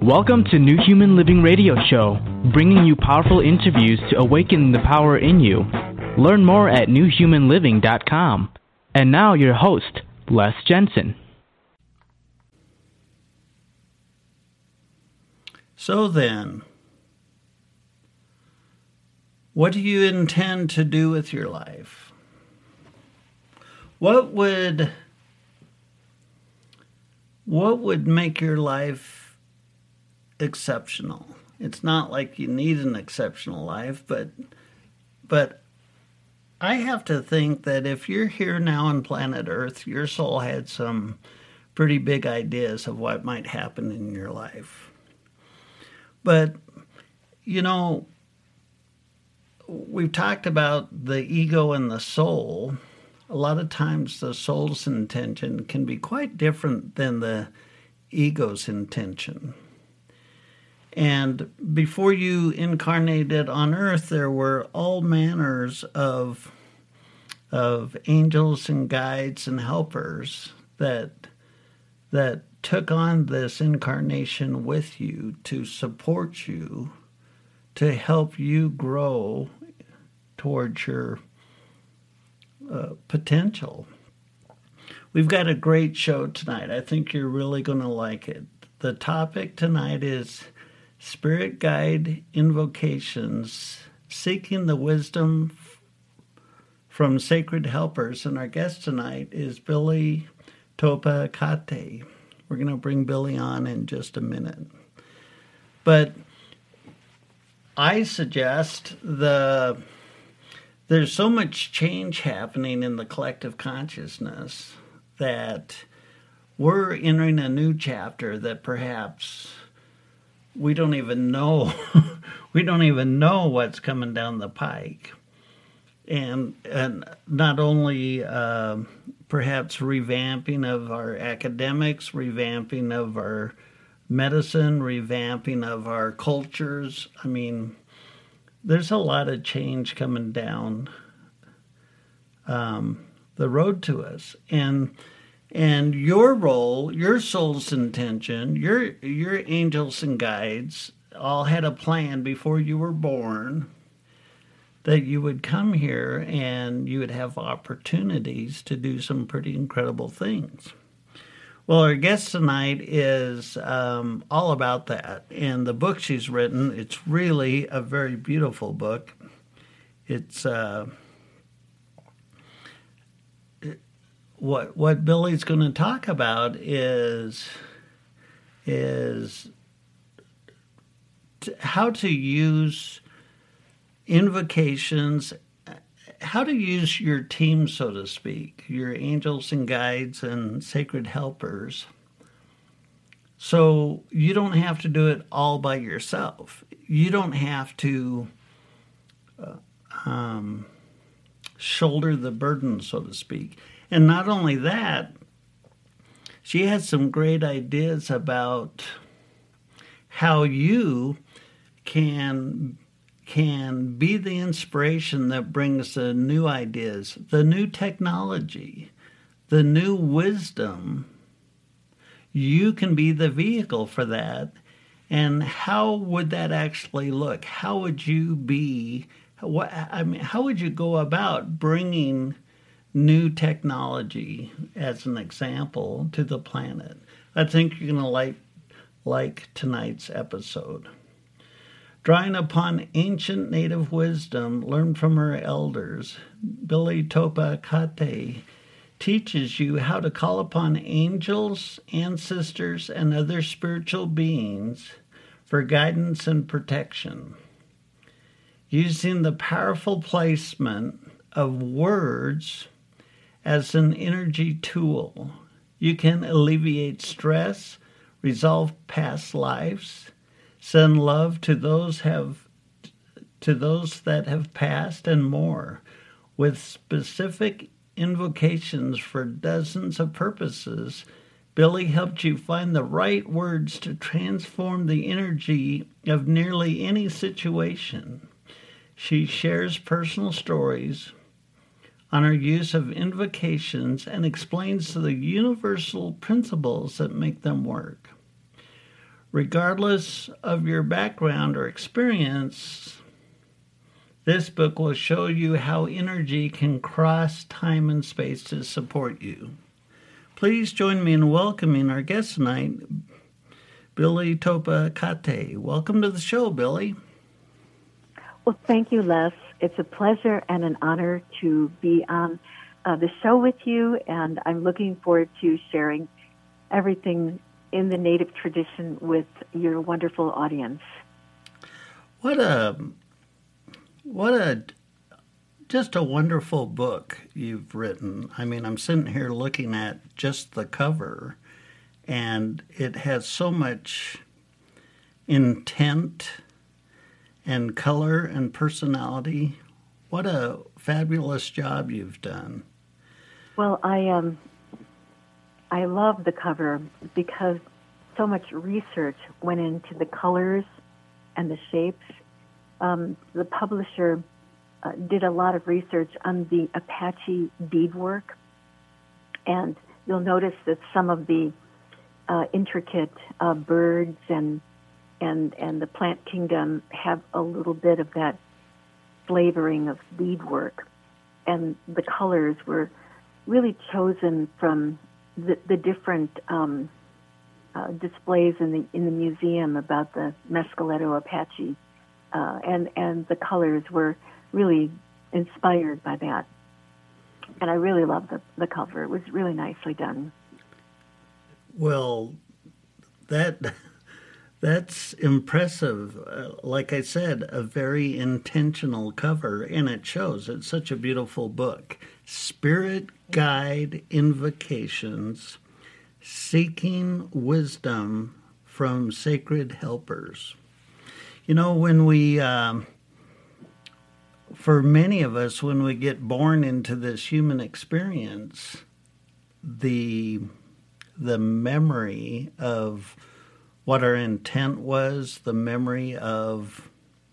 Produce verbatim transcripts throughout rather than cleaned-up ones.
Welcome to New Human Living Radio Show, bringing you powerful interviews to awaken the power in you. Learn more at new human living dot com. And now your host, Les Jensen. So then, what do you intend to do with your life? What would what would make your life exceptional? It's not like you need an exceptional life, but but I have to think that if you're here now on planet Earth, your soul had some pretty big ideas of what might happen in your life. But, you know, we've talked about the ego and the soul. A lot of times the soul's intention can be quite different than the ego's intention. And before you incarnated on earth, there were all manners of, of angels and guides and helpers that, that took on this incarnation with you to support you, to help you grow towards your uh, potential. We've got a great show tonight. I think you're really going to like it. The topic tonight is Spirit Guide Invocations, Seeking the Wisdom from Sacred Helpers. And our guest tonight is Billy Topa Kate. We're going to bring Billy on in just a minute. But I suggest the there's so much change happening in the collective consciousness that we're entering a new chapter that perhaps we don't even know. we don't even know what's coming down the pike. And, and not only uh, perhaps revamping of our academics, revamping of our medicine, revamping of our cultures. I mean, there's a lot of change coming down um, the road to us. And and your role, your soul's intention, your your angels and guides all had a plan before you were born that you would come here and you would have opportunities to do some pretty incredible things. Well, our guest tonight is um, all about that. And the book she's written, it's really a very beautiful book. It's uh, it, what what Billy's going to talk about is is t- how to use invocations, how to use your team, so to speak, your angels and guides and sacred helpers, so you don't have to do it all by yourself. You don't have to uh, um, shoulder the burden, so to speak. And not only that, she has some great ideas about how you can can be the inspiration that brings the new ideas, the new technology, the new wisdom. You can be the vehicle for that. And how would that actually look? How would you be, what, I mean, how would you go about bringing new technology, as an example, to the planet? I think you're going to like, like tonight's episode. Drawing upon ancient native wisdom learned from her elders, Billy Topa Kate teaches you how to call upon angels, ancestors, and other spiritual beings for guidance and protection. Using the powerful placement of words as an energy tool, you can alleviate stress, resolve past lives, send love to those have to those that have passed, and more, with specific invocations for dozens of purposes. Billy helped you find the right words to transform the energy of nearly any situation. She shares personal stories on her use of invocations and explains the universal principles that make them work. Regardless of your background or experience, this book will show you how energy can cross time and space to support you. Please join me in welcoming our guest tonight, Billy Topa Kate. Welcome to the show, Billy. Well, thank you, Les. It's a pleasure and an honor to be on uh, the show with you, and I'm looking forward to sharing everything in the Native tradition with your wonderful audience. What a, what a, just a wonderful book you've written. I mean, I'm sitting here looking at just the cover, and it has so much intent and color and personality. What a fabulous job you've done. Well, I um, I love the cover because so much research went into the colors and the shapes. Um, the publisher uh, did a lot of research on the Apache beadwork, and you'll notice that some of the uh, intricate uh, birds and and and the plant kingdom have a little bit of that flavoring of beadwork, and the colors were really chosen from the, the different um, uh, displays in the in the museum about the Mescaleto Apache, uh, and and the colors were really inspired by that. And I really loved the the cover. It was really nicely done. Well, that. That's impressive. Uh, like I said, a very intentional cover, and it shows. It's such a beautiful book. Spirit Guide Invocations, Seeking Wisdom from Sacred Helpers. You know, when we, um, for many of us, when we get born into this human experience, the the memory of what our intent was, the memory of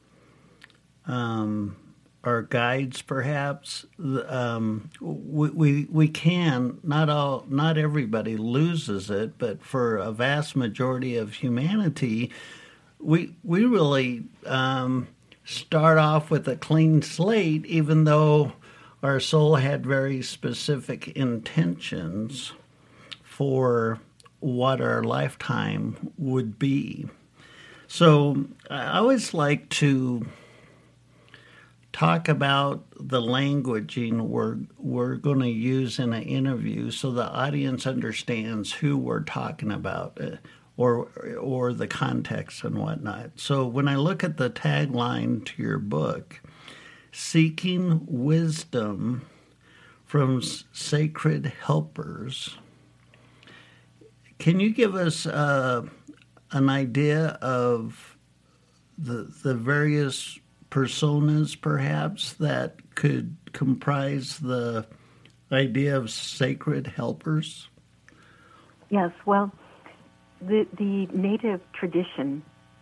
um, our guides, perhaps. Um, we, we we can not all, not everybody loses it, but for a vast majority of humanity, we we really um, start off with a clean slate, even though our soul had very specific intentions for what our lifetime would be. So I always like to talk about the languaging we're we're going to use in an interview so the audience understands who we're talking about, uh, or or the context and whatnot. So when I look at the tagline to your book, Seeking Wisdom from Sacred Helpers, can you give us uh, an idea of the the various personas, perhaps, that could comprise the idea of sacred helpers? Yes, well, the the Native tradition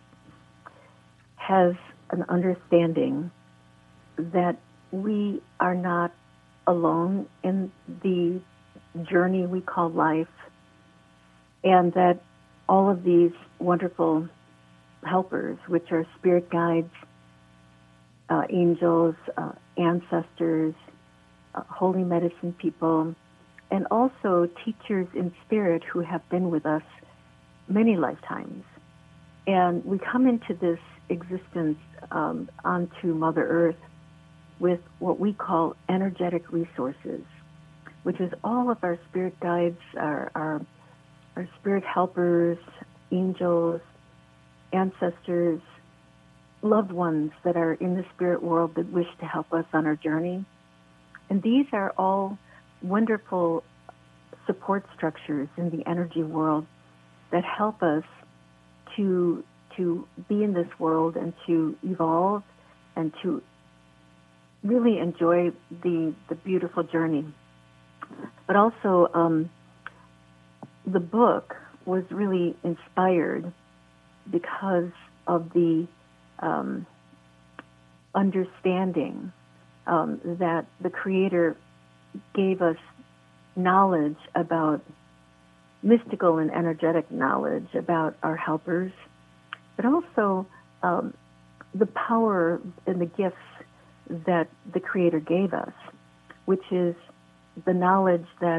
has an understanding that we are not alone in the journey we call life, and that all of these wonderful helpers, which are spirit guides, uh, angels, uh, ancestors, uh, holy medicine people, and also teachers in spirit who have been with us many lifetimes. And we come into this existence um, onto Mother Earth with what we call energetic resources, which is all of our spirit guides, our, our our spirit helpers, angels, ancestors, loved ones that are in the spirit world that wish to help us on our journey. And these are all wonderful support structures in the energy world that help us to to be in this world and to evolve and to really enjoy the, the beautiful journey. But also, um, the book was really inspired because of the um, understanding um, that the Creator gave us knowledge about mystical and energetic knowledge about our helpers, but also um, the power and the gifts that the Creator gave us, which is the knowledge that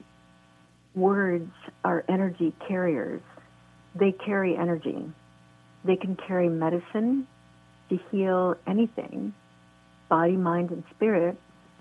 words are energy carriers. They carry energy. They can carry medicine to heal anything, body, mind, and spirit,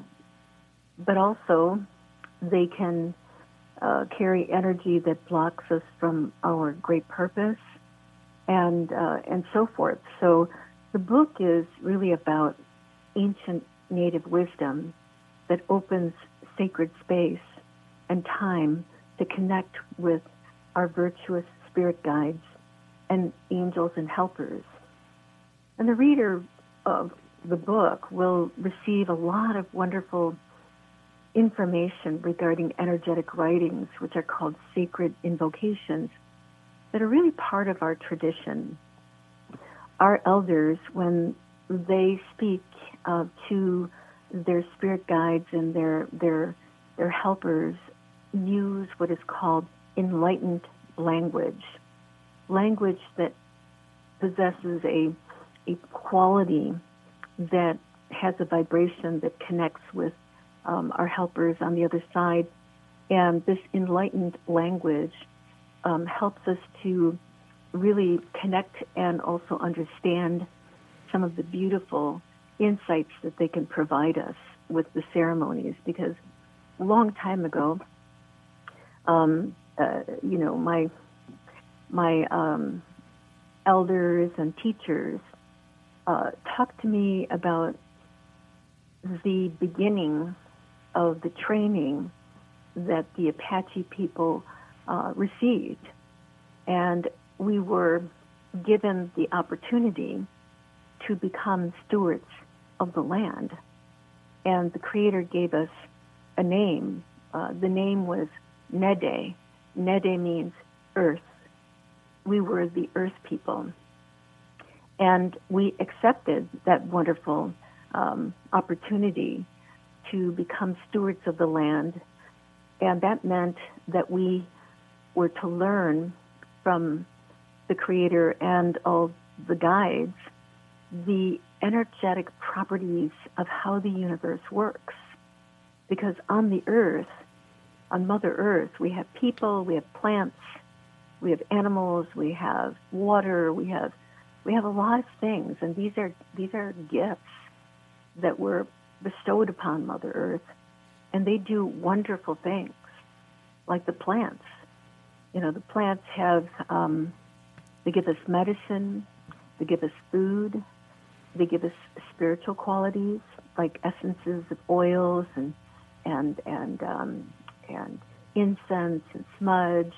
but also they can uh, carry energy that blocks us from our great purpose, and uh, and so forth. So the book is really about ancient native wisdom that opens sacred space and time to connect with our virtuous spirit guides and angels and helpers. And the reader of the book will receive a lot of wonderful information regarding energetic writings, which are called sacred invocations, that are really part of our tradition. Our elders, when they speak uh, to their spirit guides and their their their helpers, use what is called enlightened language, language that possesses a a quality that has a vibration that connects with um, our helpers on the other side. And this enlightened language um, helps us to really connect and also understand some of the beautiful insights that they can provide us with the ceremonies. Because a long time ago, um, uh, you know, my my um, elders and teachers uh, talked to me about the beginning of the training that the Apache people uh, received. And we were given the opportunity to become stewards of the land. And the Creator gave us a name. Uh, the name was Nede. Nede means earth. We were the earth people. And we accepted that wonderful um, opportunity to become stewards of the land. And that meant that we were to learn from the Creator and all the guides the energetic properties of how the universe works. Because on the earth, on Mother Earth, we have people, we have plants, we have animals, we have water, we have we have a lot of things, and these are these are gifts that were bestowed upon Mother Earth, and they do wonderful things, like the plants. You know, the plants have um, they give us medicine, they give us food, they give us spiritual qualities like essences of oils and and and um, and incense and smudge.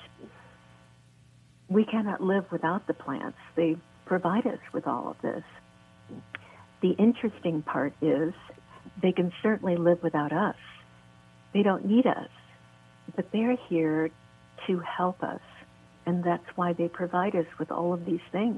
We cannot live without the plants. They provide us with all of this. The interesting part is they can certainly live without us. They don't need us, but they're here to help us, and that's why they provide us with all of these things,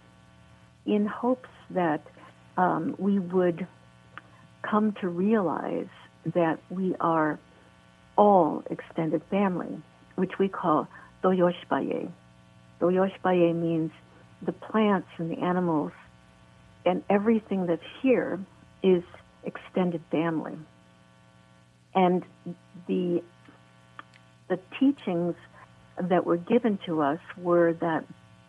in hopes that um, we would come to realize that we are all extended family, which we call Doyoshbaye. Doyoshbaye means the plants and the animals and everything that's here is extended family. And the the teachings that were given to us were that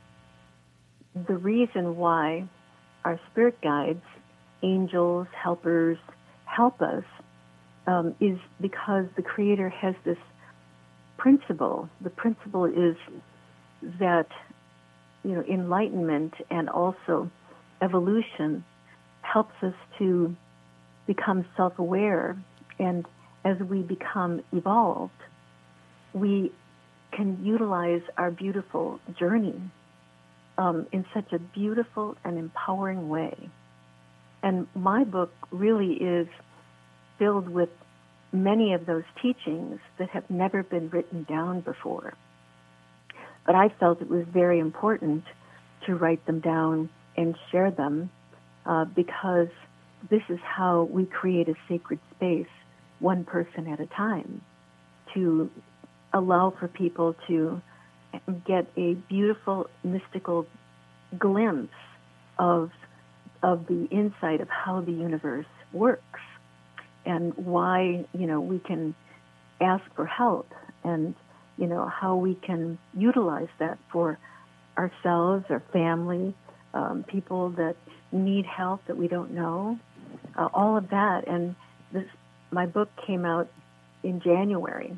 the reason why our spirit guides, angels, helpers, help us um, is because the Creator has this principle. The principle is that, you know, enlightenment and also evolution helps us to become self-aware, and as we become evolved, we can utilize our beautiful journey um, in such a beautiful and empowering way. And my book really is filled with many of those teachings that have never been written down before. But I felt it was very important to write them down and share them uh, because this is how we create a sacred space, one person at a time, to allow for people to get a beautiful mystical glimpse of of the insight of how the universe works and why, you know, we can ask for help and, you know, how we can utilize that for ourselves, our family, um, people that need help that we don't know, uh, all of that. And this, my book came out in January,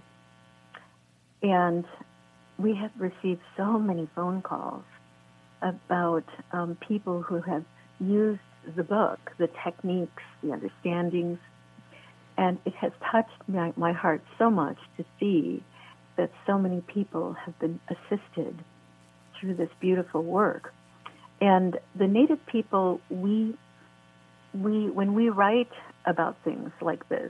and we have received so many phone calls about um, people who have used the book, the techniques, the understandings, and it has touched my, my heart so much to see that so many people have been assisted through this beautiful work. And the Native people, we, we when we write about things like this,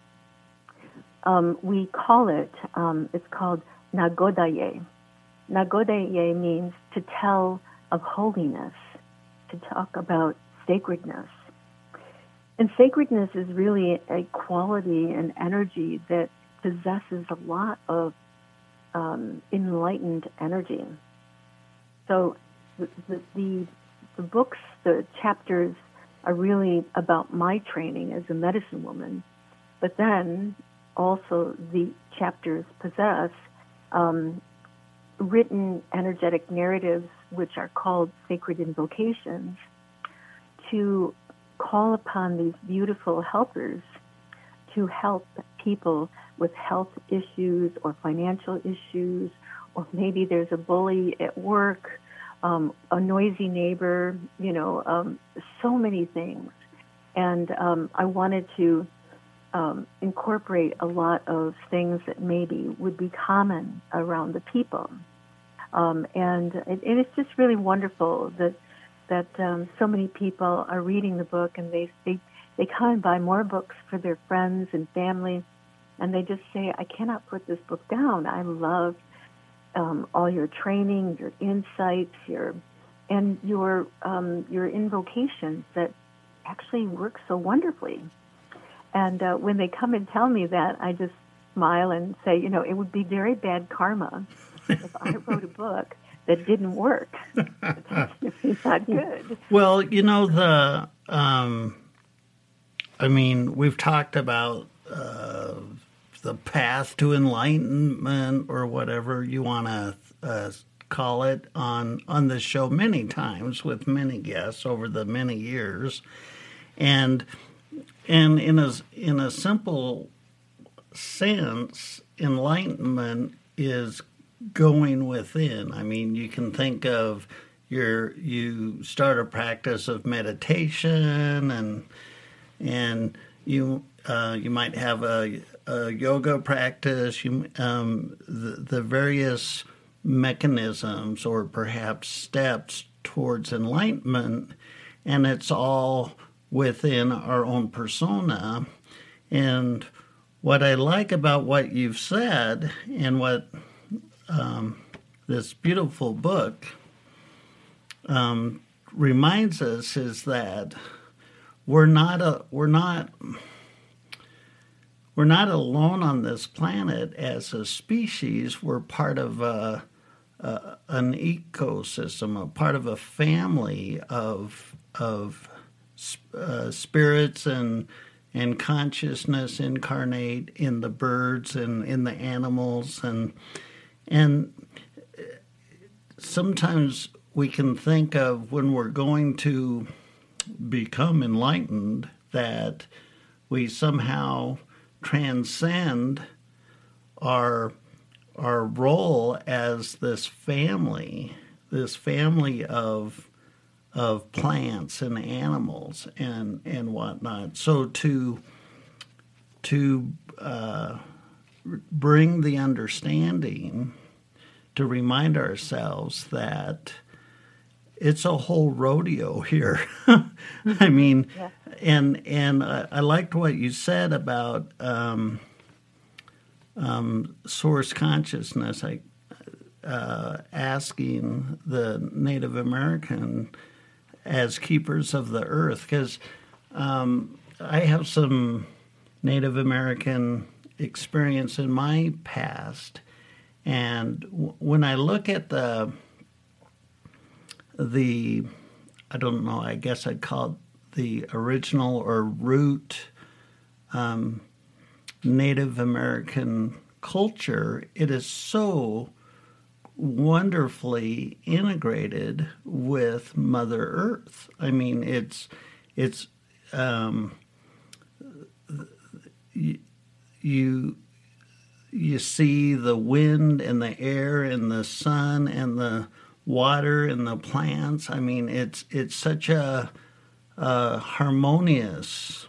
um, we call it, um, it's called Nagodaye. Nagodaye means to tell of holiness, to talk about sacredness. And sacredness is really a quality and energy that possesses a lot of um, enlightened energy. So the, the, the, the books, the chapters are really about my training as a medicine woman, but then also the chapters possess um, written energetic narratives, which are called sacred invocations, to call upon these beautiful helpers to help people with health issues or financial issues, or maybe there's a bully at work, um, a noisy neighbor, you know, um, so many things. And um, I wanted to um, incorporate a lot of things that maybe would be common around the people. Um, and, and it's just really wonderful that that um, so many people are reading the book, and they, they they come and buy more books for their friends and family, and they just say, I cannot put this book down. I love um, all your training, your insights, your and your um, your invocations that actually work so wonderfully. And uh, when they come and tell me that, I just smile and say, you know, it would be very bad karma if I wrote a book that didn't work. It's not good. Well, you know, the, um, I mean, we've talked about uh, the path to enlightenment or whatever you want to uh, call it on, on this show many times with many guests over the many years. And and in a, in a simple sense, enlightenment is going within. I mean, you can think of your you start a practice of meditation, and and you uh, you might have a, a yoga practice. You um, the, the various mechanisms or perhaps steps towards enlightenment, and it's all within our own persona. And what I like about what you've said and what Um, this beautiful book um, reminds us is that we're not a we're not we're not alone on this planet as a species. We're part of a, a, an ecosystem, a part of a family of of uh, spirits and and consciousness incarnate in the birds and in the animals. and And sometimes we can think of when we're going to become enlightened that we somehow transcend our our role as this family, this family of of plants and animals and and whatnot. So to to uh, bring the understanding, to remind ourselves that it's a whole rodeo here. I mean, yeah. and and I, I liked what you said about um, um, source consciousness. I uh, asking the Native American as keepers of the earth, because um, I have some Native American experience in my past, And w- when I look at the, the, I don't know, I guess I'd call it the original or root um, Native American culture, it is so wonderfully integrated with Mother Earth. I mean, it's it's um, you, you you see the wind and the air and the sun and the water and the plants. I mean, it's it's such a, a harmonious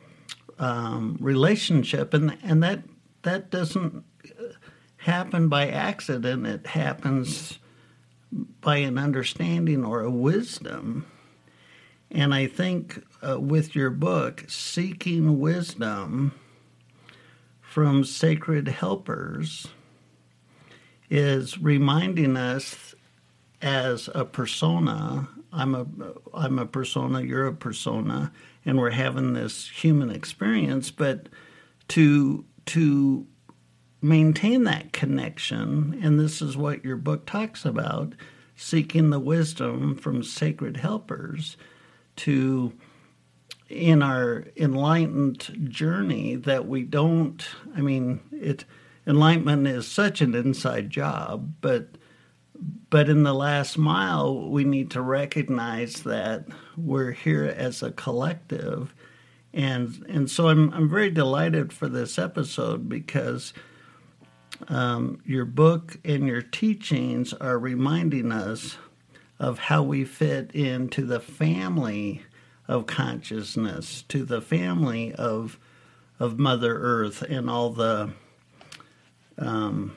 um, relationship, and and that that doesn't happen by accident. It happens by an understanding or a wisdom. And I think uh, with your book, Seeking Wisdom from Sacred Helpers, is reminding us as a persona, I'm a I'm a persona, you're a persona, and we're having this human experience, but to to maintain that connection, and this is what your book talks about, seeking the wisdom from sacred helpers, to in our enlightened journey, that we don't, I mean, it enlightenment is such an inside job, but but in the last mile, we need to recognize that we're here as a collective. And and so I'm I'm very delighted for this episode, because um, your book and your teachings are reminding us of how we fit into the family of consciousness, to the family of of Mother Earth and all the um,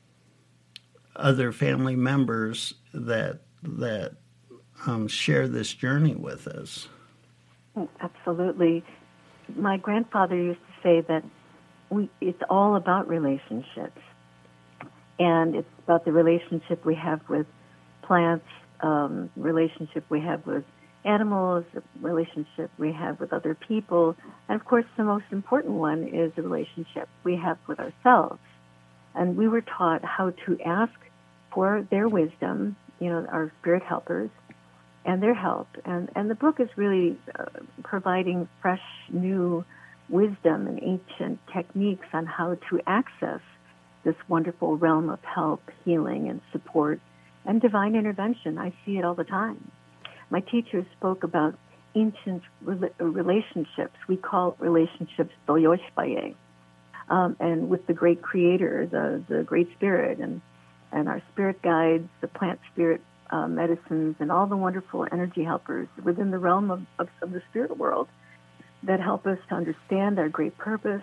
other family members that that um, share this journey with us. Absolutely. My grandfather used to say that we it's all about relationships, and it's about the relationship we have with plants, um, relationship we have with animals, the relationship we have with other people, and of course the most important one is the relationship we have with ourselves. And we were taught how to ask for their wisdom, you know, our spirit helpers, and their help. And, and the book is really uh, providing fresh, new wisdom and ancient techniques on how to access this wonderful realm of help, healing, and support, and divine intervention. I see it all the time. My teachers spoke about ancient re- relationships. We call relationships doyoshbaye, um, and with the great creator, the, the great spirit, and, and our spirit guides, the plant spirit uh, medicines, and all the wonderful energy helpers within the realm of, of, of the spirit world that help us to understand our great purpose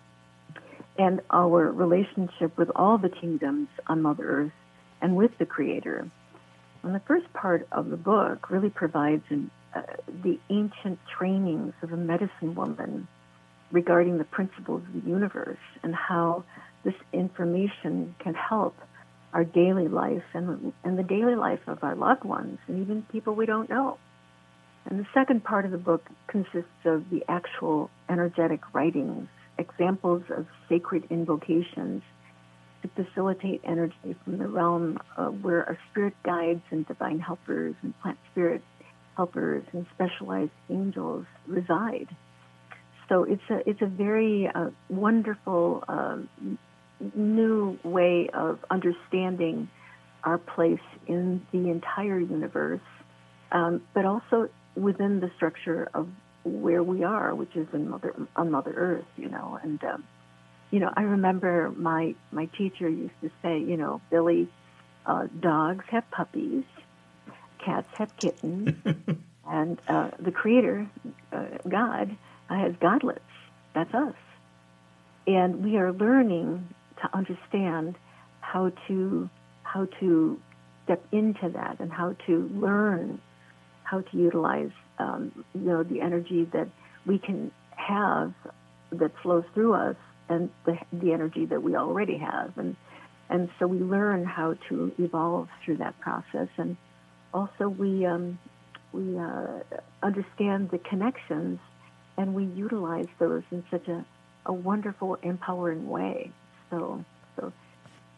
and our relationship with all the kingdoms on Mother Earth and with the Creator. And the first part of the book really provides an, uh, the ancient trainings of a medicine woman regarding the principles of the universe and how this information can help our daily life and, and the daily life of our loved ones and even people we don't know. And the second part of the book consists of the actual energetic writings, examples of sacred invocations to facilitate energy from the realm uh, where our spirit guides and divine helpers and plant spirit helpers and specialized angels reside. So it's a it's a very uh, wonderful um, new way of understanding our place in the entire universe, um, but also within the structure of where we are, which is in Mother on Mother Earth, you know. And um, you know, I remember my my teacher used to say, you know, Billy, uh, dogs have puppies, cats have kittens, and uh, the Creator, uh, God, uh, has godlets. That's us, and we are learning to understand how to how to step into that and how to learn how to utilize um, you know the energy that we can have that flows through us and the the energy that we already have, and and so we learn how to evolve through that process, and also we um, we uh, understand the connections and we utilize those in such a, a wonderful, empowering way. So, so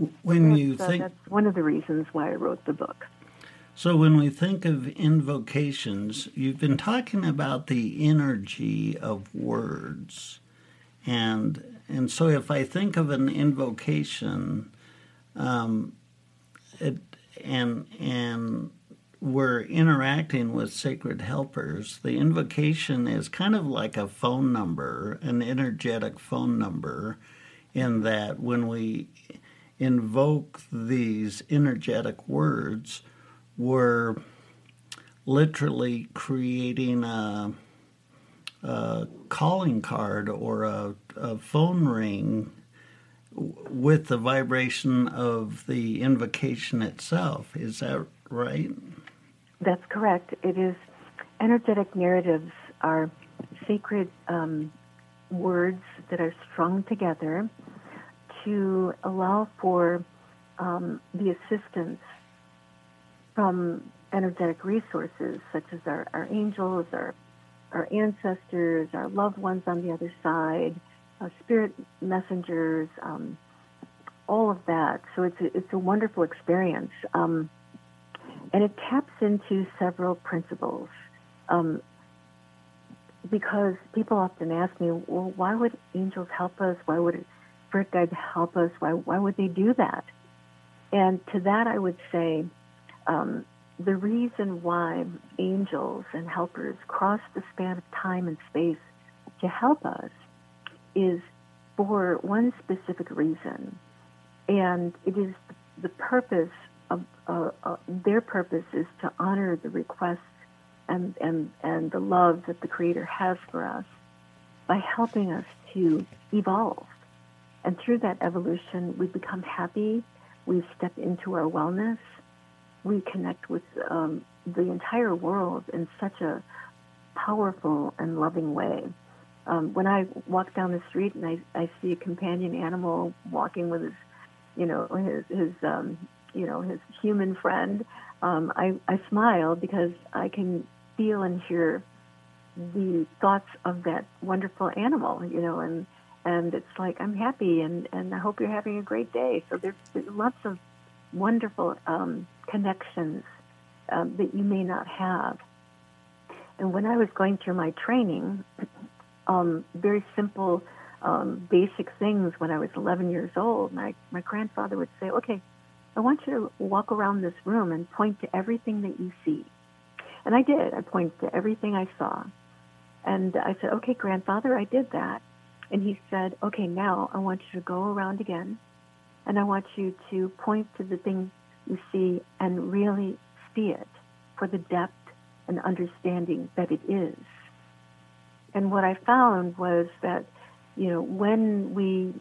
When that's, you uh, think, that's one of the reasons why I wrote the book. so when we think of invocations, you've been talking about the energy of words, and and so if I think of an invocation, um, it, and and we're interacting with sacred helpers, the invocation is kind of like a phone number, an energetic phone number, in that when we invoke these energetic words, we're literally creating a, a calling card or a, a phone ring with the vibration of the invocation itself. Is that right? That's correct. It is. Energetic narratives are sacred um, words that are strung together to allow for um, the assistance from energetic resources such as our, our angels, our, our ancestors, our loved ones on the other side, uh, spirit messengers, um, all of that. So it's a, it's a wonderful experience. Um, and it taps into several principles. Um, because people often ask me, well, why would angels help us? Why would spirit guides help us? Why, why would they do that? And to that I would say, um, the reason why angels and helpers cross the span of time and space to help us is for one specific reason. And it is the purpose of, uh, uh, their purpose is to honor the requests and, and, and the love that the Creator has for us by helping us to evolve. And through that evolution, we become happy, we step into our wellness, we connect with um, the entire world in such a powerful and loving way. Um, when I walk down the street and I, I see a companion animal walking with his, you know, his, his um, you know, his human friend, um, I, I smile because I can feel and hear the thoughts of that wonderful animal, you know, and and it's like, I'm happy and, and I hope you're having a great day. So there's, there's lots of wonderful um, connections um, that you may not have. And when I was going through my training, um, very simple, um, basic things when I was eleven years old, my, my grandfather would say, okay, I want you to walk around this room and point to everything that you see. And I did. I pointed to everything I saw. And I said, okay, grandfather, I did that. And he said, okay, now I want you to go around again, and I want you to point to the thing you see and really see it for the depth and understanding that it is. And what I found was that, you know, when we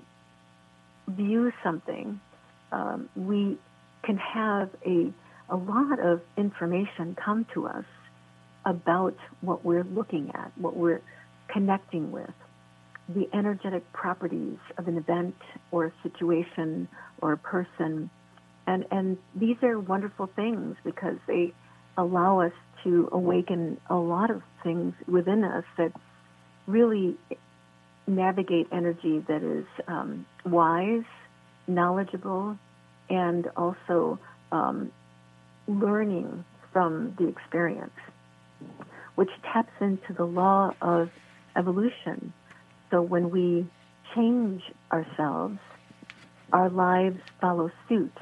view something, um, we can have a, a lot of information come to us about what we're looking at, what we're connecting with, the energetic properties of an event or a situation or a person. And, and these are wonderful things because they allow us to awaken a lot of things within us that really navigate energy that is um, wise, knowledgeable, and also um, learning from the experience, which taps into the law of evolution. So when we change ourselves, our lives follow suit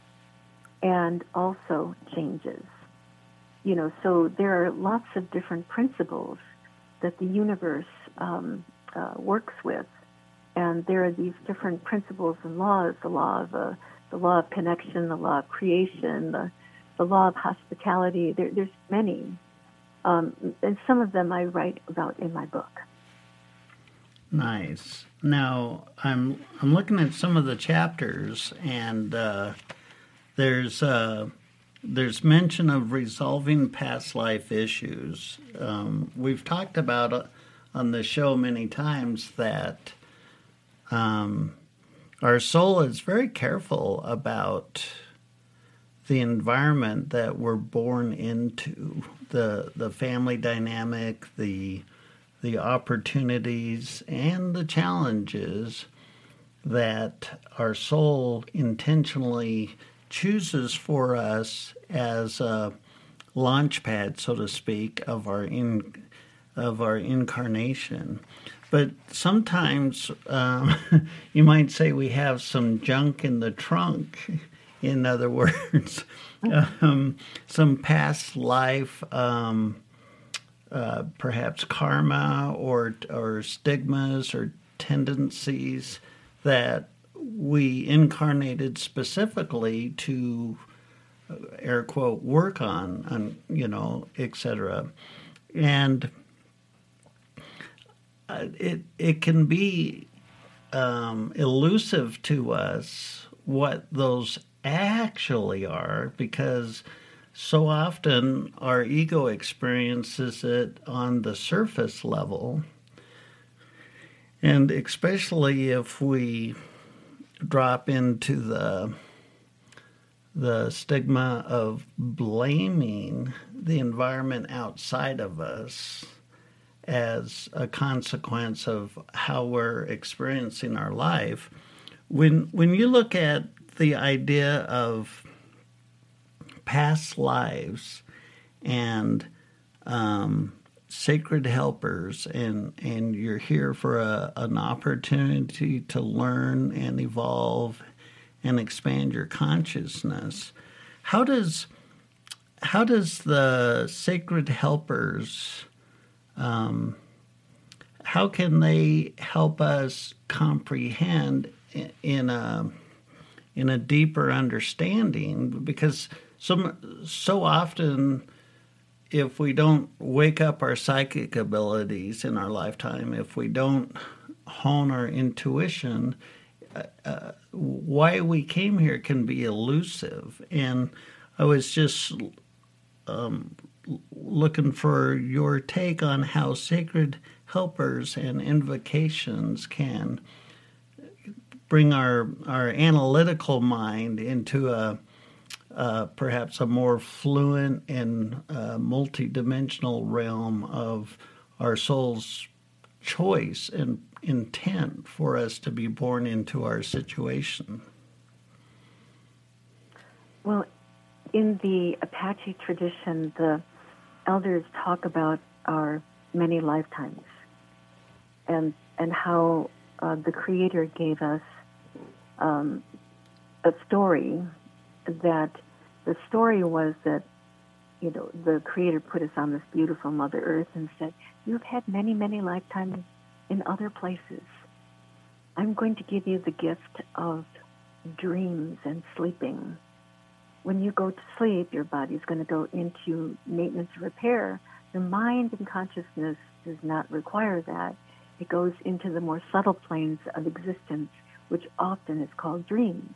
and also changes. You know, so there are lots of different principles that the universe um, uh, works with, and there are these different principles and laws: the law of uh, the law of connection, the law of creation, the the law of hospitality. There, there's many, um, and some of them I write about in my book. Nice. Now, I'm I'm looking at some of the chapters, and uh, there's uh, there's mention of resolving past life issues. Um, we've talked about uh, on the show many times that um, our soul is very careful about the environment that we're born into, the the family dynamic, the the opportunities and the challenges, that our soul intentionally chooses for us as a launch pad, so to speak, of our in of our incarnation. But sometimes um, you might say we have some junk in the trunk. In other words, um, some past life, um, uh, perhaps karma or or stigmas or tendencies that we incarnated specifically to, uh, air quote, work on, on you know, et cetera. And uh, it it can be um, elusive to us what those actually are, because so often our ego experiences it on the surface level. And especially if we drop into the the stigma of blaming the environment outside of us as a consequence of how we're experiencing our life. When when you look at the idea of past lives and um, sacred helpers, and, and you're here for a, an opportunity to learn and evolve and expand your consciousness, how does how does the sacred helpers, um, how can they help us comprehend in a in a deeper understanding? Because so so often, if we don't wake up our psychic abilities in our lifetime, if we don't hone our intuition, uh, uh, why we came here can be elusive. And I was just um, looking for your take on how sacred helpers and invocations can bring our, our analytical mind into a Uh, perhaps a more fluent and uh, multidimensional realm of our soul's choice and intent for us to be born into our situation. Well, in the Apache tradition, the elders talk about our many lifetimes and and how uh, the Creator gave us um, a story. That the story was that, you know, the Creator put us on this beautiful Mother Earth and said, you've had many, many lifetimes in other places. I'm going to give you the gift of dreams and sleeping. When you go to sleep, your body's going to go into maintenance and repair. Your mind and consciousness does not require that. It goes into the more subtle planes of existence, which often is called dreams.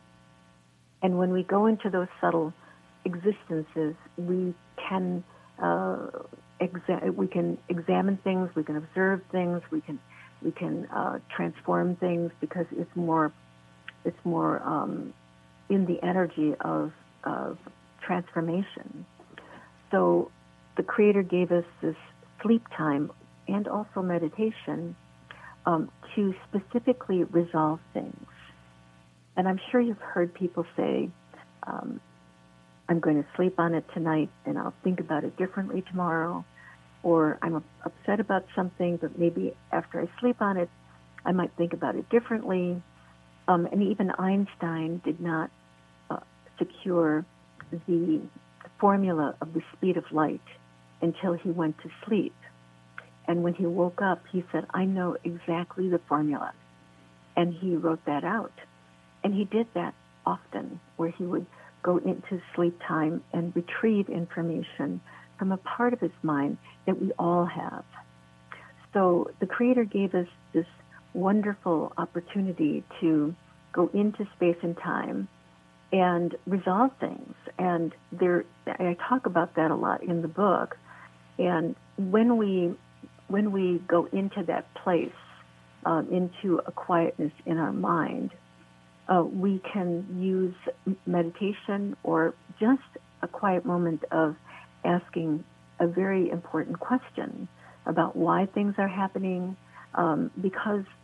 And when we go into those subtle existences, we can uh, exa- we can examine things, we can observe things, we can we can uh, transform things, because it's more it's more um, in the energy of of transformation. So the Creator gave us this sleep time and also meditation um, to specifically resolve things. And I'm sure you've heard people say, um, I'm going to sleep on it tonight and I'll think about it differently tomorrow. Or I'm upset about something, but maybe after I sleep on it, I might think about it differently. Um, and even Einstein did not uh, secure the formula of the speed of light until he went to sleep. And when he woke up, he said, I know exactly the formula. And he wrote that out. And he did that often, where he would go into sleep time and retrieve information from a part of his mind that we all have. So the Creator gave us this wonderful opportunity to go into space and time and resolve things. And there, I talk about that a lot in the book. And when we when we go into that place, um, into a quietness in our mind, Uh, we can use meditation or just a quiet moment of asking a very important question about why things are happening, um, because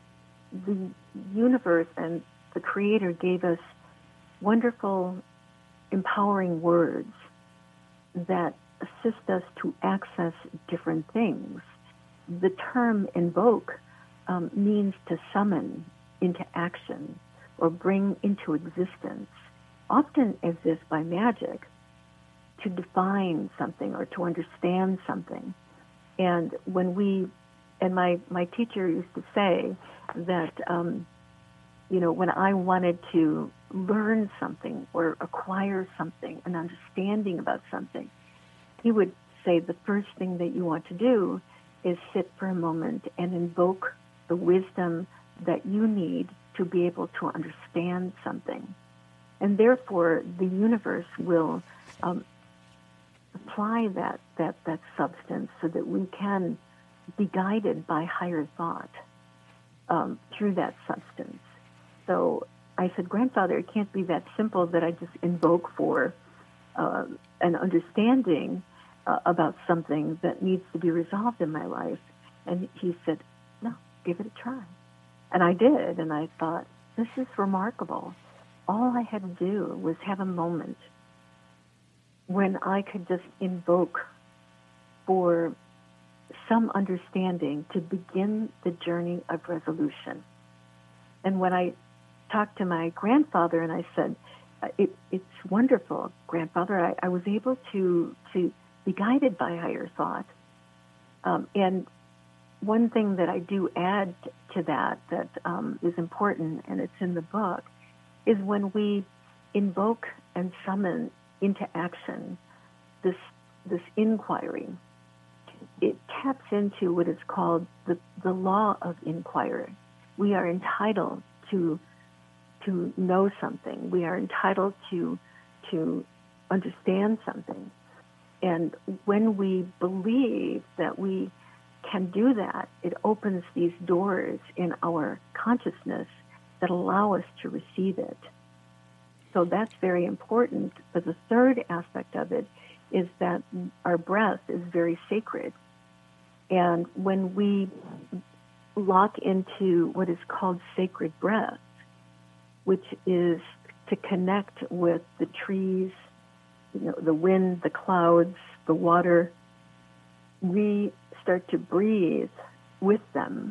the universe and the Creator gave us wonderful, empowering words that assist us to access different things. The term invoke um, means to summon into action or bring into existence, often as if by magic, to define something or to understand something. And when we, and my, my teacher used to say that, um, you know, when I wanted to learn something or acquire something, an understanding about something, he would say the first thing that you want to do is sit for a moment and invoke the wisdom that you need to be able to understand something. And therefore, the universe will um, apply that, that, that substance so that we can be guided by higher thought um, through that substance. So I said, Grandfather, it can't be that simple that I just invoke for uh, an understanding uh, about something that needs to be resolved in my life. And he said, no, give it a try. And I did, and I thought, this is remarkable. All I had to do was have a moment when I could just invoke for some understanding to begin the journey of resolution. And when I talked to my grandfather and I said, it, it's wonderful, Grandfather, I, I was able to, to be guided by higher thought. Um, and one thing that I do add to that that um, is important, and it's in the book, is when we invoke and summon into action this this inquiry, it taps into what is called the, the law of inquiry. We are entitled to to know something. We are entitled to to understand something. And when we believe that we can do that, it opens these doors in our consciousness that allow us to receive it. So that's very important. But the third aspect of it is that our breath is very sacred. And when we lock into what is called sacred breath, which is to connect with the trees, you know, the wind, the clouds, the water, we start to breathe with them.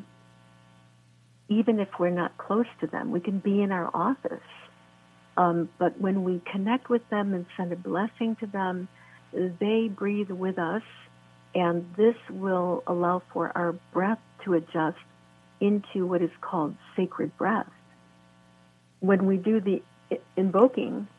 Even if we're not close to them, we can be in our office. Um, but when we connect with them and send a blessing to them, they breathe with us, and this will allow for our breath to adjust into what is called sacred breath. When we do the invoking,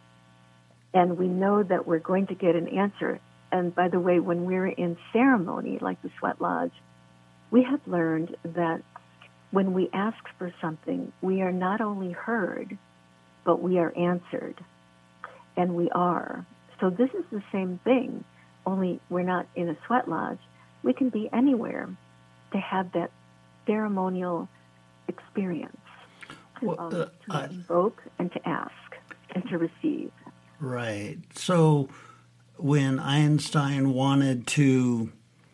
and we know that we're going to get an answer, and by the way, when we're in ceremony, like the Sweat Lodge, we have learned that when we ask for something, we are not only heard, but we are answered. And we are. So this is the same thing, only we're not in a sweat lodge. We can be anywhere to have that ceremonial experience, to, well, um, uh, to I, invoke and to ask and to receive. Right. So when Einstein wanted to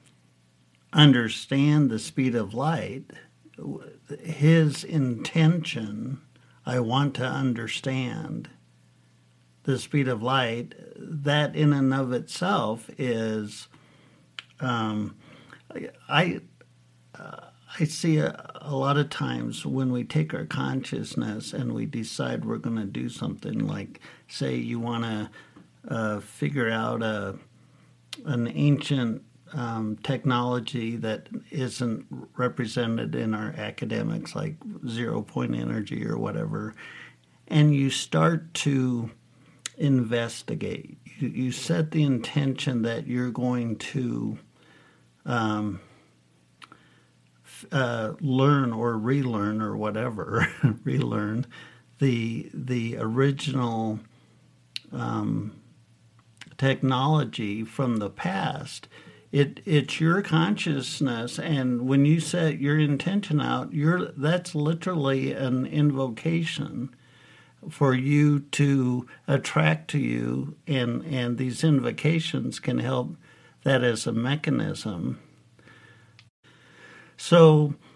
understand the speed of light, his intention, I want to understand the speed of light, that in and of itself is, um, I uh, I see a, a lot of times when we take our consciousness and we decide we're going to do something, like, say you want to uh, figure out a an ancient um, technology that isn't represented in our academics, like zero-point energy or whatever, and you start to investigate. You, you set the intention that you're going to um, f- uh, learn or relearn or whatever, relearn the the original um, technology from the past. It it's your consciousness, and when you set your intention out, you're that's literally an invocation for you to attract to you, and, and these invocations can help that as a mechanism. So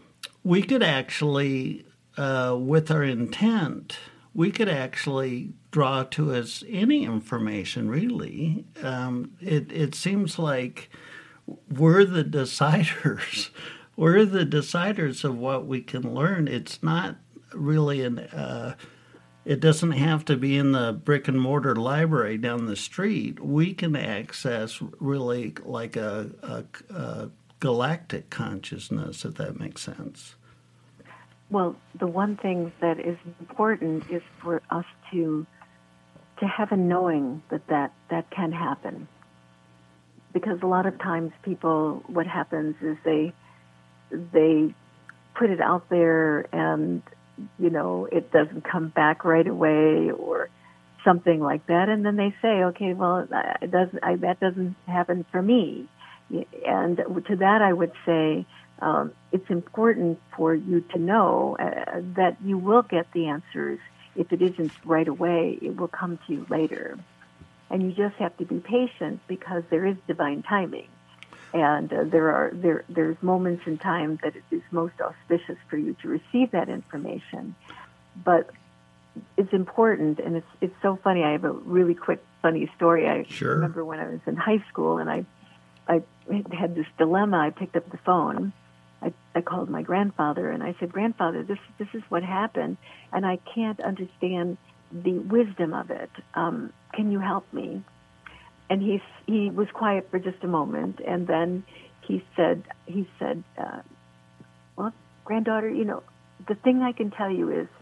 we could actually, uh, with our intent, we could actually draw to us any information, really. Um, it, it seems like we're the deciders. We're the deciders of what we can learn. It's not really an... Uh, it doesn't have to be in the brick and mortar library down the street. We can access really like a, a, a galactic consciousness, if that makes sense. Well, the one thing that is important is for us to to have a knowing that that, that can happen. Because a lot of times people, what happens is they they put it out there and, you know, it doesn't come back right away or something like that. And then they say, okay, well, it doesn't, I, that doesn't happen for me. And to that I would say, um, it's important for you to know uh, that you will get the answers. If it isn't right away, it will come to you later. And you just have to be patient because there is divine timing. And uh, there are there there's moments in time that it is most auspicious for you to receive that information. But it's important, and it's it's so funny. I have a really quick funny story. I Sure. remember when I was in high school, and I I had this dilemma. I picked up the phone. I, I called my grandfather, and I said, "Grandfather, this this is what happened, and I can't understand the wisdom of it. Um, can you help me?" And he he was quiet for just a moment, and then he said he said, uh, "Well, granddaughter, you know, the thing I can tell you is,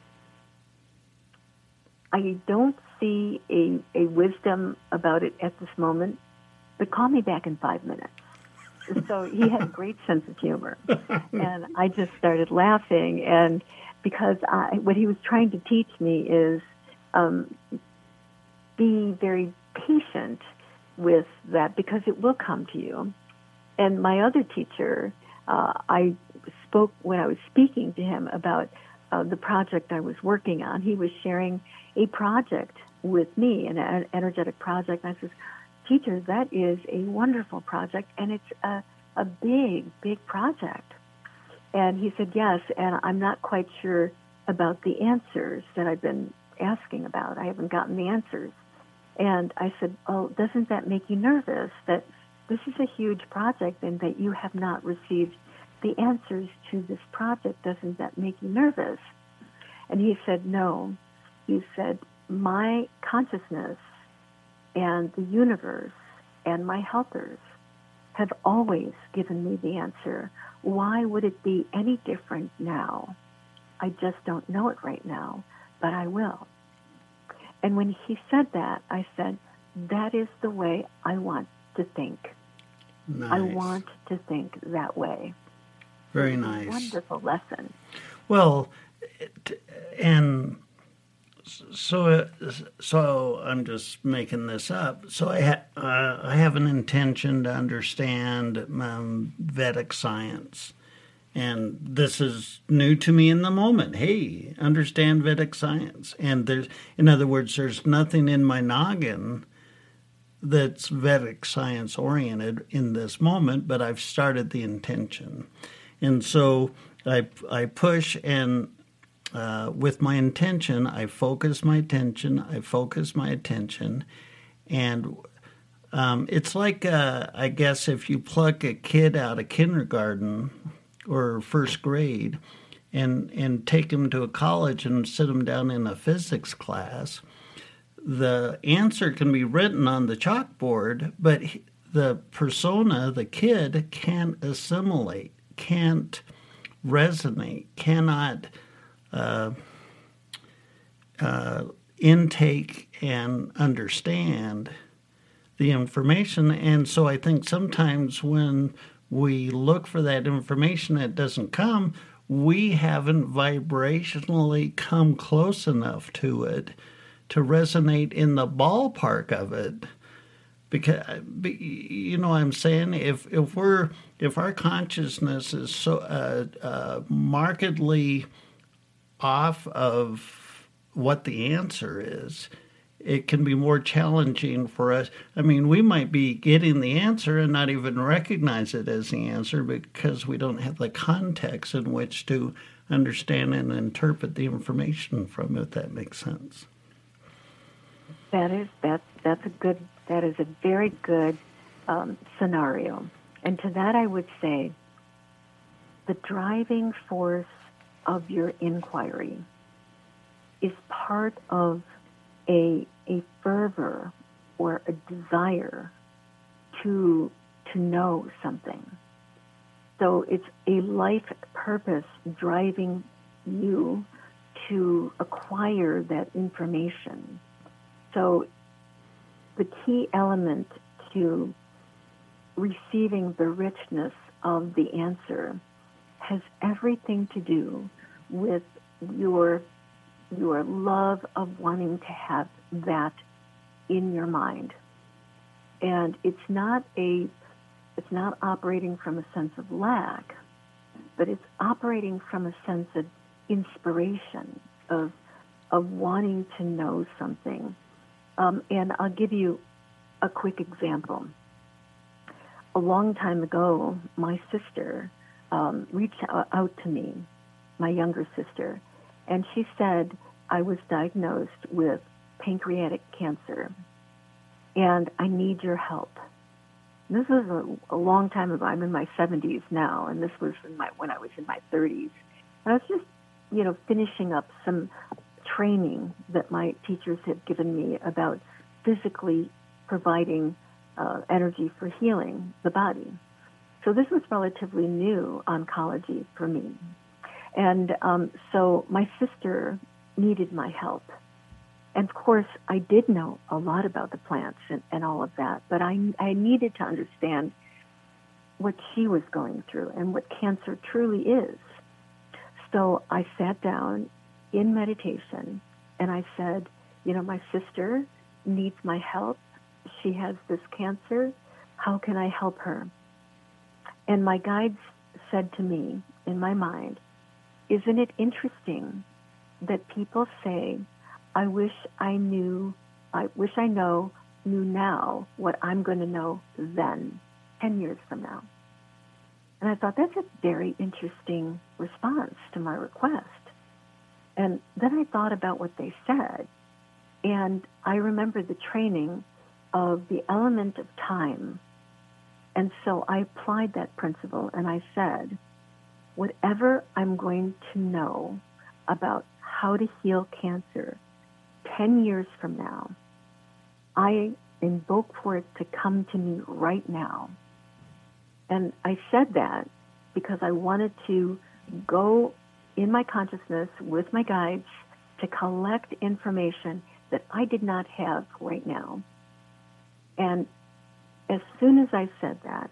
I don't see a a wisdom about it at this moment, but call me back in five minutes." So he had a great sense of humor, and I just started laughing, and because I, what he was trying to teach me is um, be very patient with that because it will come to you. And my other teacher, uh, I spoke when I was speaking to him about uh, the project I was working on. He was sharing a project with me, an, an energetic project. And I said, "Teacher, that is a wonderful project, and it's a, a big, big project." And he said, "Yes, and I'm not quite sure about the answers that I've been asking about. I haven't gotten the answers." And I said, "Oh, doesn't that make you nervous that this is a huge project and that you have not received the answers to this project? Doesn't that make you nervous?" And he said, "No." He said, "My consciousness and the universe and my helpers have always given me the answer. Why would it be any different now? I just don't know it right now, but I will." And when he said that, I said, that is the way I want to think. Nice. I want to think that way. Very It's a nice. wonderful lesson. Well, it, and so so I'm just making this up. So I ha, uh, I have an intention to understand um, Vedic science, and this is new to me in the moment. Hey, understand Vedic science, and there's, in other words, there's nothing in my noggin that's Vedic science oriented in this moment, but I've started the intention, and so I I push and. Uh, with my intention, I focus my attention, I focus my attention, and um, it's like, uh, I guess, if you pluck a kid out of kindergarten or first grade and, and take him to a college and sit him down in a physics class, the answer can be written on the chalkboard, but he, the persona, the kid, can't assimilate, can't resonate, cannot... Uh, uh, intake and understand the information. And so I think sometimes when we look for that information that doesn't come, we haven't vibrationally come close enough to it to resonate in the ballpark of it. Because, you know what I'm saying? If if we're if our consciousness is so uh, uh, markedly off of what the answer is, it can be more challenging for us. I mean, we might be getting the answer and not even recognize it as the answer because we don't have the context in which to understand and interpret the information from it, if that makes sense. That is that's that's a good that is a very good um, scenario. And to that I would say the driving force of your inquiry is part of a a fervor or a desire to to know something. So it's a life purpose driving you to acquire that information. So the key element to receiving the richness of the answer has everything to do with your your love of wanting to have that in your mind. And it's not a it's not operating from a sense of lack, but it's operating from a sense of inspiration, of of wanting to know something. Um, and I'll give you a quick example. A long time ago, my sister um, reached out to me, my younger sister, and she said I was diagnosed with pancreatic cancer, and I need your help. And this was a, a long time ago. I'm in my seventies now, and this was in my, when I was in my thirties. And I was just, you know, finishing up some training that my teachers had given me about physically providing uh, energy for healing the body. So this was relatively new oncology for me. And um, so my sister needed my help. And of course, I did know a lot about the plants and, and all of that, but I, I needed to understand what she was going through and what cancer truly is. So I sat down in meditation and I said, you know, my sister needs my help. She has this cancer. How can I help her? And my guides said to me in my mind, isn't it interesting that people say, I wish I knew, I wish I know, knew now what I'm going to know then, ten years from now. And I thought that's a very interesting response to my request. And then I thought about what they said, and I remembered the training of the element of time. And so I applied that principle, and I said, whatever I'm going to know about how to heal cancer ten years from now, I invoke for it to come to me right now. And I said that because I wanted to go in my consciousness with my guides to collect information that I did not have right now. And as soon as I said that,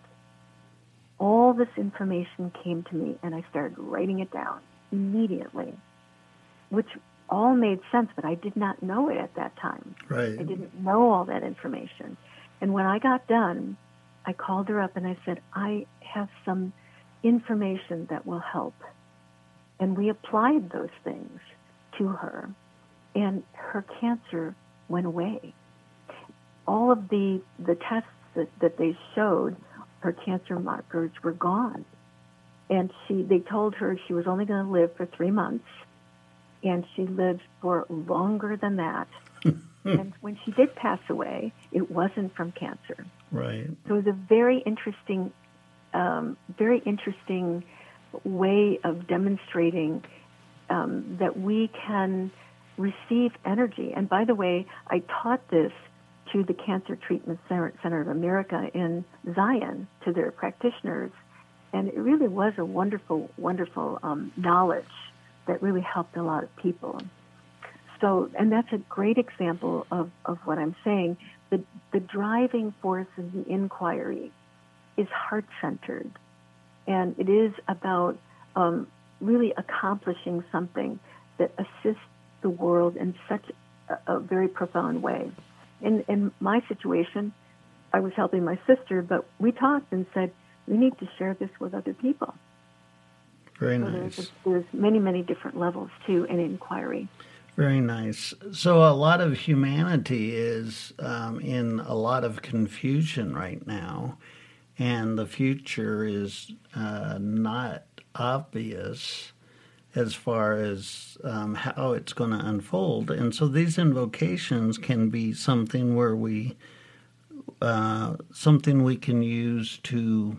all this information came to me, and I started writing it down immediately, which all made sense, but I did not know it at that time. Right. I didn't know all that information. And when I got done, I called her up and I said, I have some information that will help. And we applied those things to her, and her cancer went away. All of the, the tests that, that they showed, her cancer markers were gone. And she they told her she was only going to live for three months, and she lived for longer than that. And when she did pass away, it wasn't from cancer. Right. So it was a very interesting, um, very interesting way of demonstrating um, that we can receive energy. And by the way, I taught this to the Cancer Treatment Center, Center of America in Zion, to their practitioners. And it really was a wonderful, wonderful um, knowledge that really helped a lot of people. So, and that's a great example of, of what I'm saying. The, the driving force of the inquiry is heart-centered, and it is about um, really accomplishing something that assists the world in such a, a very profound way. In, in my situation, I was helping my sister, but we talked and said, we need to share this with other people. Very so nice. There's, there's many, many different levels, too, in inquiry. Very nice. So a lot of humanity is um, in a lot of confusion right now, and the future is uh, not obvious as far as um, how it's going to unfold. And so these invocations can be something where we, uh, something we can use to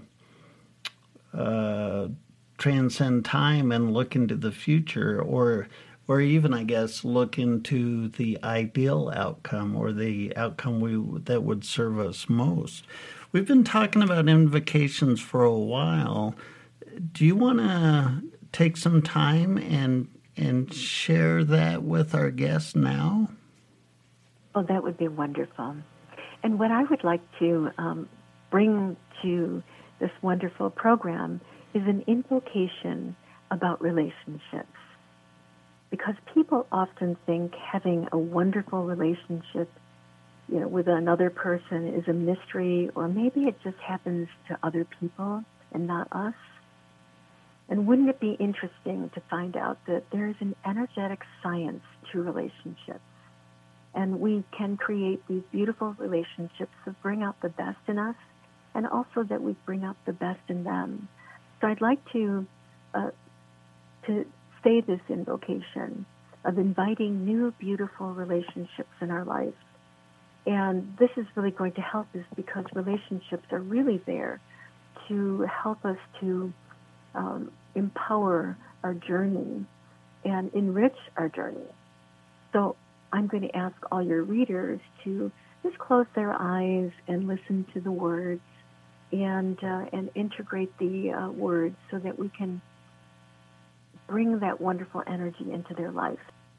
uh, transcend time and look into the future, or or even, I guess, look into the ideal outcome or the outcome we that would serve us most. We've been talking about invocations for a while. Do you want to take some time and and share that with our guests now? Oh, that would be wonderful. And what I would like to um, bring to this wonderful program is an invocation about relationships. Because people often think having a wonderful relationship, you know, with another person is a mystery, or maybe it just happens to other people and not us. And wouldn't it be interesting to find out that there is an energetic science to relationships? And we can create these beautiful relationships that bring out the best in us, and also that we bring out the best in them. So I'd like to uh, to say this invocation of inviting new, beautiful relationships in our life. And this is really going to help us because relationships are really there to help us to um, empower our journey and enrich our journey. So I'm going to ask all your readers to just close their eyes and listen to the words and uh, and integrate the uh, words so that we can bring that wonderful energy into their life.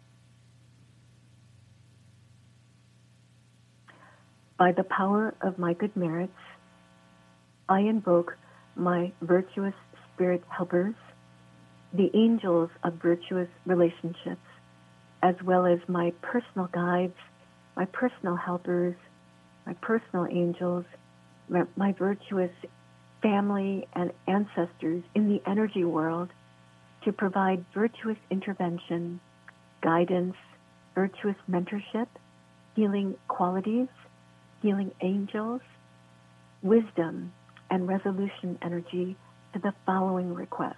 By the power of my good merits, I invoke my virtuous spirit helpers, the angels of virtuous relationships, as well as my personal guides, my personal helpers, my personal angels, my, my virtuous family and ancestors in the energy world, to provide virtuous intervention, guidance, virtuous mentorship, healing qualities, healing angels, wisdom, and resolution energy to the following requests.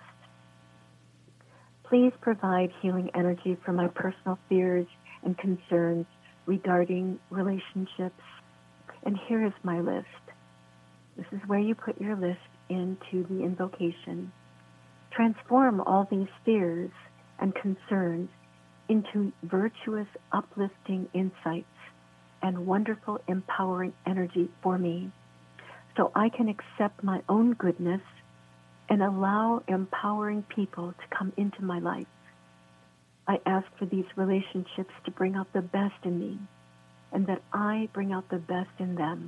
Please provide healing energy for my personal fears and concerns regarding relationships. And here is my list. This is where you put your list into the invocation. Transform all these fears and concerns into virtuous, uplifting insights and wonderful, empowering energy for me, so I can accept my own goodness and allow empowering people to come into my life. I ask for these relationships to bring out the best in me, and that I bring out the best in them.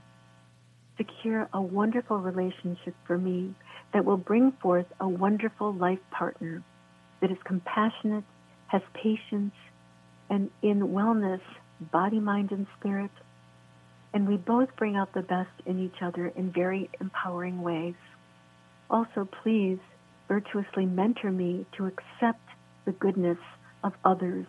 Secure a wonderful relationship for me that will bring forth a wonderful life partner that is compassionate, has patience, and in wellness, body, mind, and spirit. And we both bring out the best in each other in very empowering ways. Also, please virtuously mentor me to accept the goodness of others.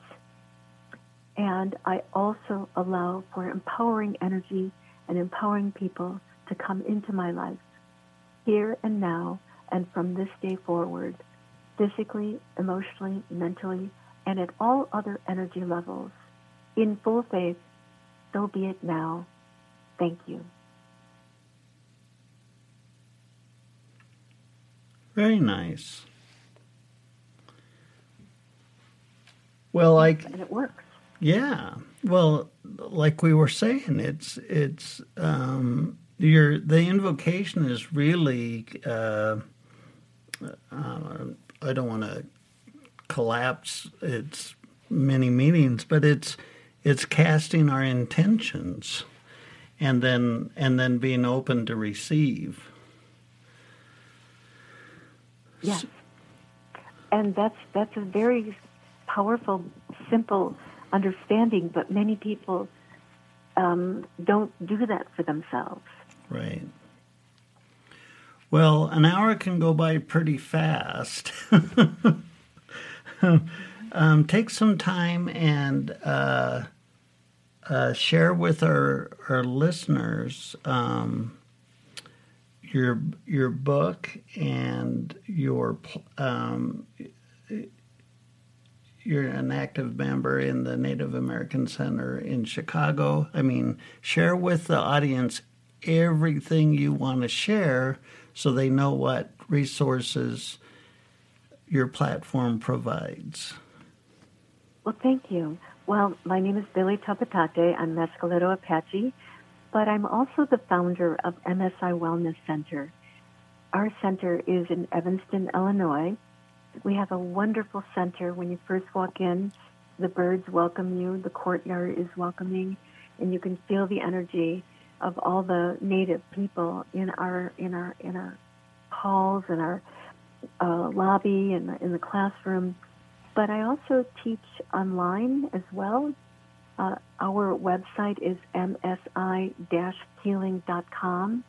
And I also allow for empowering energy and empowering people to come into my life, here and now, and from this day forward, physically, emotionally, mentally, and at all other energy levels. In full faith, so be it now. Thank you. Very nice. Well, like, and it works. Yeah. Well, like we were saying, it's it's um, your the invocation is really. Uh, uh, I don't want to collapse its many meanings, but it's it's casting our intentions, and then and then being open to receive. Yes, and that's that's a very powerful, simple understanding, but many people um, don't do that for themselves. Right. Well, an hour can go by pretty fast. um, take some time and uh, uh, share with our our listeners um, your your book and your um, you're an active member in the Native American Center in Chicago. I mean, share with the audience everything you want to share so they know what resources your platform provides. Well, thank you. Well, my name is Billy Topatate. I'm Mescalero Apache, but I'm also the founder of M S I Wellness Center. Our center is in Evanston, Illinois. We have a wonderful center. When you first walk in, the birds welcome you, the courtyard is welcoming, and you can feel the energy of all the Native people in our in our in our halls, in our uh, lobby, and in, in the classroom. But I also teach online as well. Uh, our website is m s i dash healing dot com,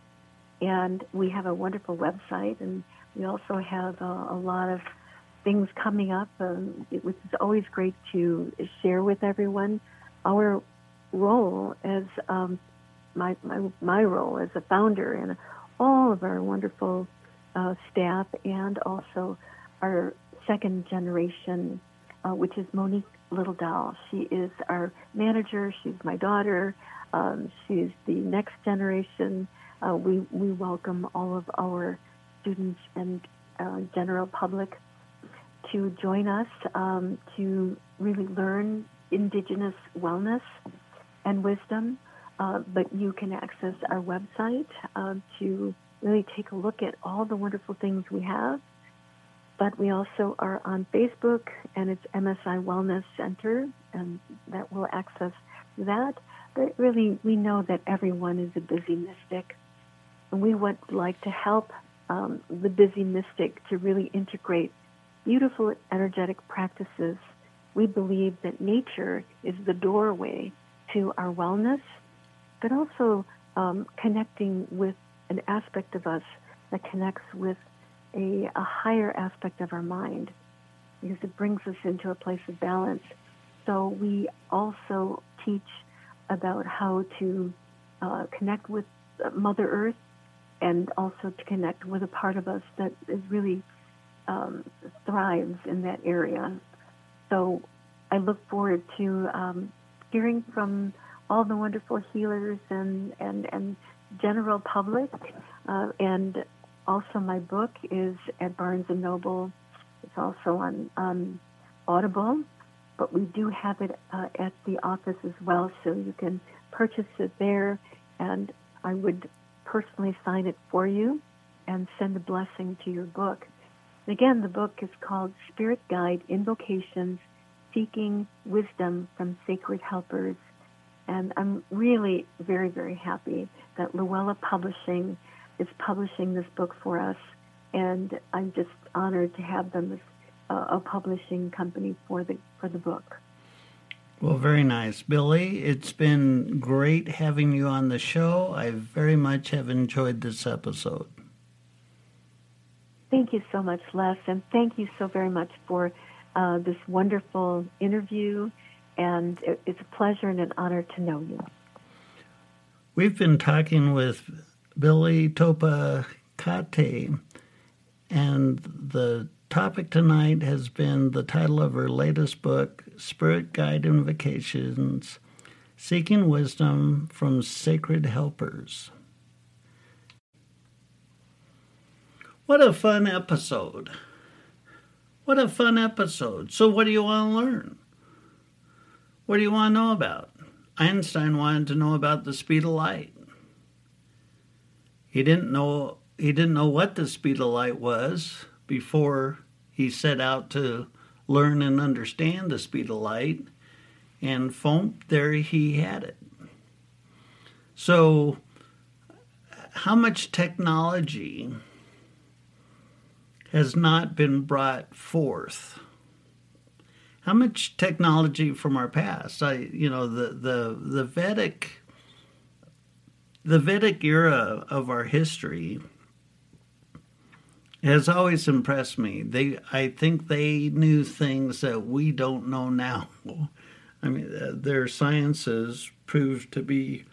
and we have a wonderful website, and we also have uh, a lot of things coming up, um, which is always great to share with everyone. Our role as um, my, my my role as a founder, and all of our wonderful uh, staff, and also our second generation, uh, which is Monique Littledoll. She is our manager. She's my daughter. Um, she's the next generation. Uh, we we welcome all of our students and uh, general public to join us um, to really learn Indigenous wellness and wisdom. Uh, but you can access our website uh, to really take a look at all the wonderful things we have. But we also are on Facebook, and it's M S I Wellness Center, and that will access that. But really, we know that everyone is a busy mystic, and we would like to help um, the busy mystic to really integrate beautiful energetic practices. We believe that nature is the doorway to our wellness, but also um, connecting with an aspect of us that connects with a, a higher aspect of our mind, because it brings us into a place of balance. So we also teach about how to uh, connect with Mother Earth, and also to connect with a part of us that is really Um, thrives in that area. So I look forward to um, hearing from all the wonderful healers and, and, and general public. Uh, and also my book is at Barnes and Noble. It's also on um, Audible, but we do have it uh, at the office as well, so you can purchase it there, and I would personally sign it for you and send a blessing to your book. Again, the book is called Spirit Guide Invocations, Seeking Wisdom from Sacred Helpers. And I'm really very, very happy that Luella Publishing is publishing this book for us. And I'm just honored to have them as a, a publishing company for the for the book. Well, very nice. Billy, it's been great having you on the show. I very much have enjoyed this episode. Thank you so much, Les, and thank you so very much for uh, this wonderful interview, and it, it's a pleasure and an honor to know you. We've been talking with Billy Topatate, and the topic tonight has been the title of her latest book, Spirit Guide Invocations, Seeking Wisdom from Sacred Helpers. What a fun episode. What a fun episode. So what do you want to learn? What do you want to know about? Einstein wanted to know about the speed of light. He didn't know he didn't know what the speed of light was before he set out to learn and understand the speed of light, and boom, there he had it. So how much technology has not been brought forth? How much technology from our past? I, you know, the the the Vedic, the Vedic era of our history has always impressed me. They, I think they knew things that we don't know now. I mean, uh, their sciences proved to be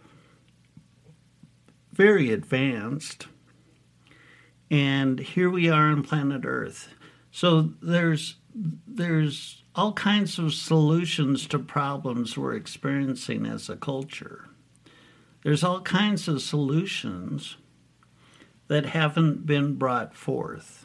very advanced. And here we are on planet Earth. So there's there's all kinds of solutions to problems we're experiencing as a culture. There's all kinds of solutions that haven't been brought forth.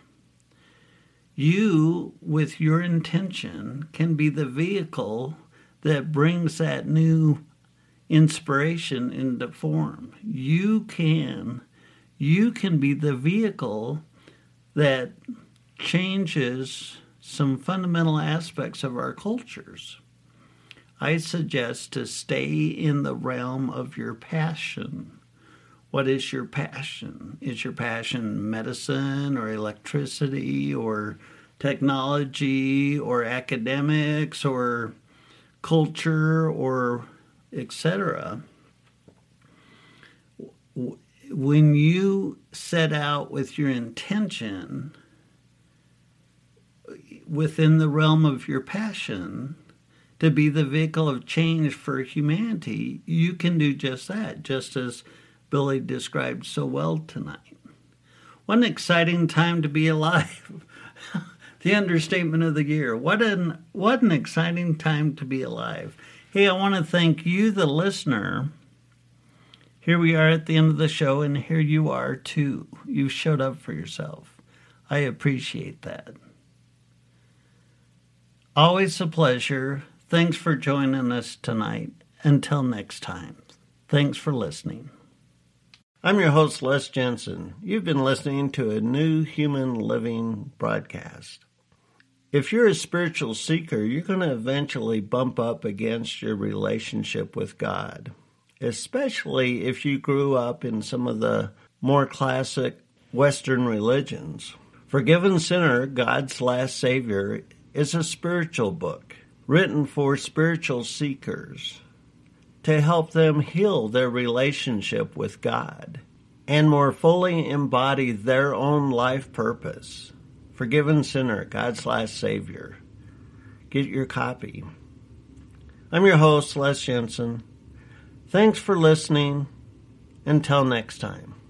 You, with your intention, can be the vehicle that brings that new inspiration into form. You can, you can be the vehicle that changes some fundamental aspects of our cultures. I suggest to stay in the realm of your passion. What is your passion? Is your passion medicine or electricity or technology or academics or culture or et cetera? When you set out with your intention within the realm of your passion to be the vehicle of change for humanity, you can do just that, just as Billy described so well tonight. What an exciting time to be alive. The understatement of the year. What an, what an exciting time to be alive. Hey, I want to thank you, the listener. Here we are at the end of the show, and here you are, too. You showed up for yourself. I appreciate that. Always a pleasure. Thanks for joining us tonight. Until next time, thanks for listening. I'm your host, Les Jensen. You've been listening to a New Human Living broadcast. If you're a spiritual seeker, you're going to eventually bump up against your relationship with God, especially if you grew up in some of the more classic Western religions. Forgiven Sinner, God's Last Savior is a spiritual book written for spiritual seekers to help them heal their relationship with God and more fully embody their own life purpose. Forgiven Sinner, God's Last Savior. Get your copy. I'm your host, Les Jensen. Thanks for listening. Until next time.